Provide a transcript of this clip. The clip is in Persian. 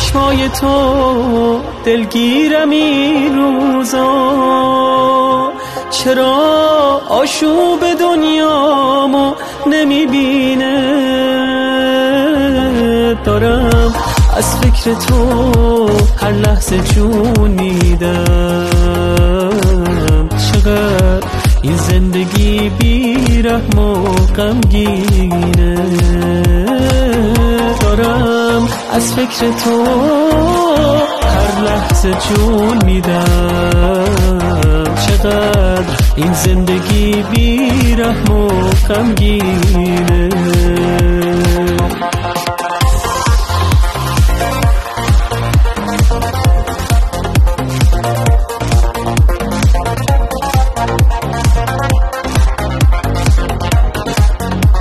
چشمای تو دلگیرم این روزا، چرا آشوب دنیامو نمیبینه؟ دارم از فکر تو هر لحظه جون میدم، چقدر این زندگی بی رحم و غمگینه. دارم از فکر تو هر لحظه جون میدم، چقدر این زندگی بی رحم و غمگینه.